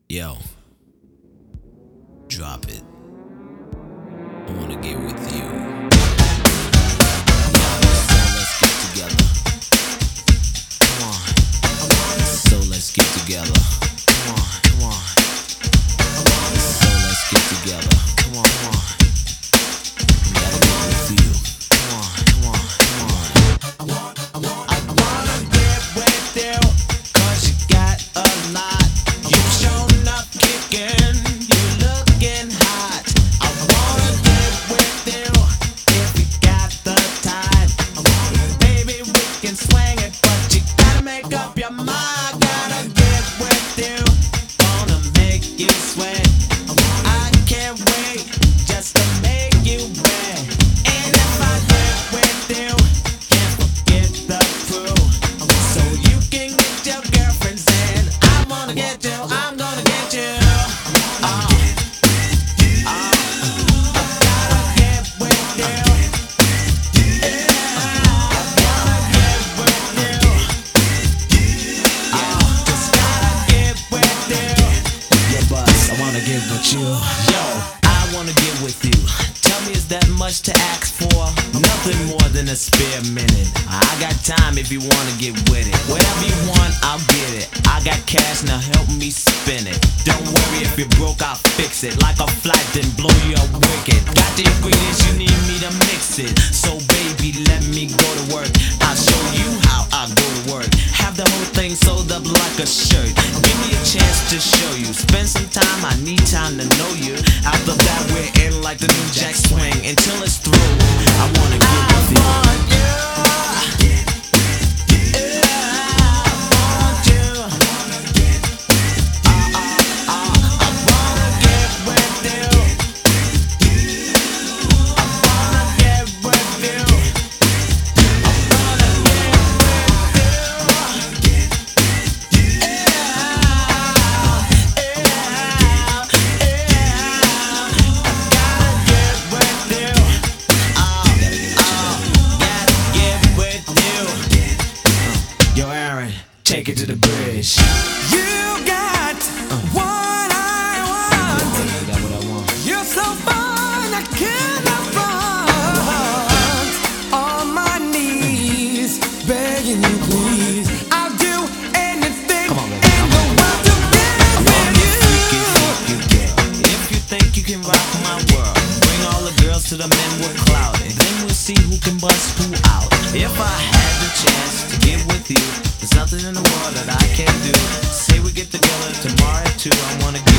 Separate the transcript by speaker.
Speaker 1: Yo, drop it. I wanna get with you. So let's get together. Come on. So let's get together. Come on, come on. So let's get together. Come on, come on. Gotta get with you. Come on, come on, come on.
Speaker 2: I wanna get with you, 'cause you got a lot. You've shown up kicking, you looking hot. I wanna get with you, if you got the time. Baby, we can swing it, but you gotta make up your mind. Gotta get with you, gonna make you sweat. I can't wait just to make you wet. And if I get with you, can't forget the crew. So you can get your girlfriends in. I wanna get you, I'm gonna get you. I gotta get with you. I gotta get with you. Just gotta get with you. Yeah, boss, I wanna get with you. Yo, I wanna get with you. Tell me, is that much to ask for? Nothing more than a spare minute. I got time if you wanna get with it. Whatever you want, I'll get it. I got cash, now help me spin it. Don't worry if you're broke, I'll fix it. Like a flight, then blow you up wicked. Got the ingredients, you need me to mix it. So baby, let me go to work. I'll show you how I go to work. Have the whole thing sewed up like a shirt. Give me a chance to show you. Spend some time, I need time to know you. After that, we're in like the new jack swing. Until it's through, I wanna get with you. Yo, Aaron, take it to the bridge.
Speaker 3: You got what I want.
Speaker 2: You got what I want.
Speaker 3: You're so fine, I cannot front. On my knees, begging you, please. I'll do anything
Speaker 2: Come on, baby.
Speaker 3: in the world to get with you.
Speaker 2: If you think you can rock my world, bring all the girls to the men with clouded. Then we'll see who can bust who out. If I had the chance to get with you, there's nothing in the world that I can't do. Say we get together tomorrow at 2, I wanna